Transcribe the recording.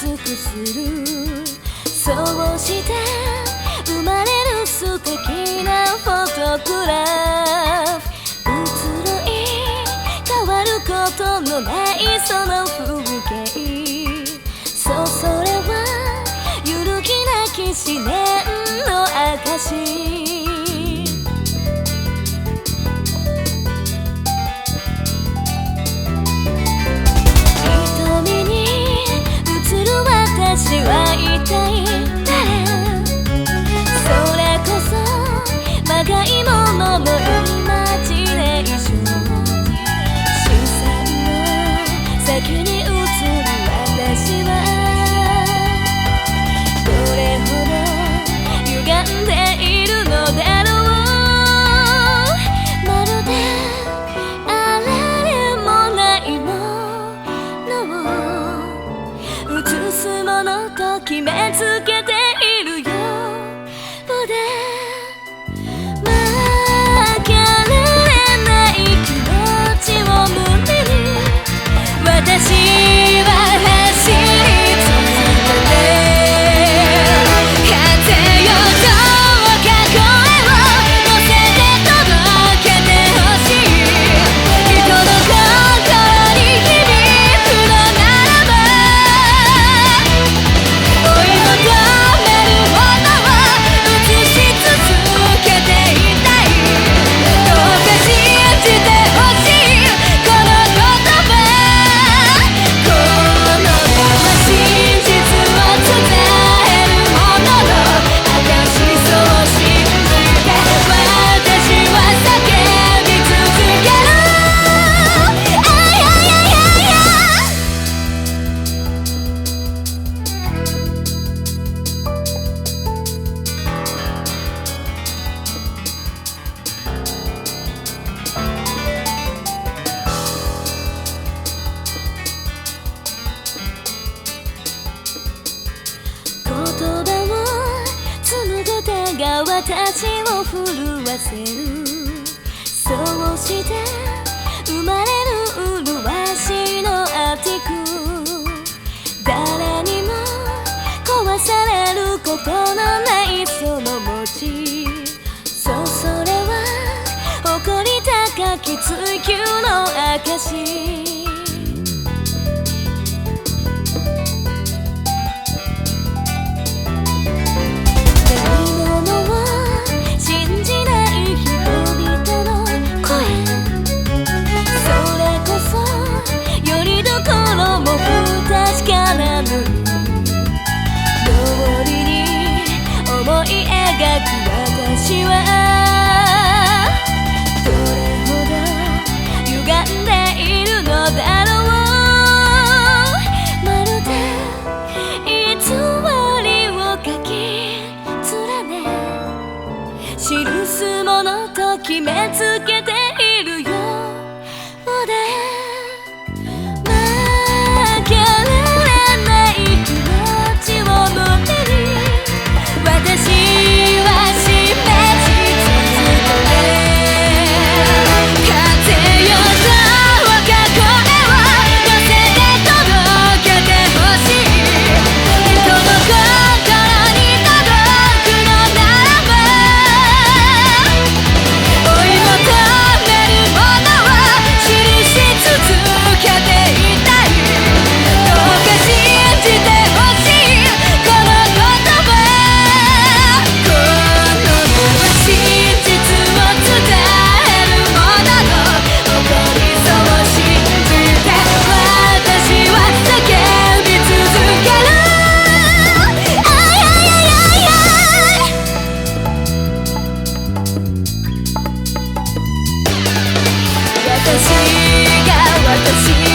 くする。そうして生まれる素敵なフォトグラフ。移ろい変わることのないその風景。そうそれは揺るぎなき思念の証。私は一体誰？それこそまがいもののイマジネーション。視線の先に映る私はどれほど歪んでいるのだろう。まるであられもないものを映すものと決めつけているようで、負けられない気持ちを胸に私は走り続けて、風よどうか声を乗せて届けてほしい。人の心に響くのならば追い求めるものを映し続けていたい。どうか信じてほしいこの言葉。この手は真実を伝えるものの証。そう信じて私は叫び続ける。言葉を紡ぐ手が私を震わせる。そうして生まれる麗しのアティク。誰にも壊されることのないその文字。そうそれは誇り高き追求の証。思い描く私はどれほど歪んでいるのだろう。まるで偽りを書き連ね記すものと決めつけているようで、負けられない気持ちを胸に私は示し続けて、風よどうか声を乗せて届けてほしい。人の心に届くのならば追い求めるものを記し続けていたい。どうか信じてほしいこの言葉。この手は真実を伝えるものの誇り。そう信じて私は叫び続ける。私が私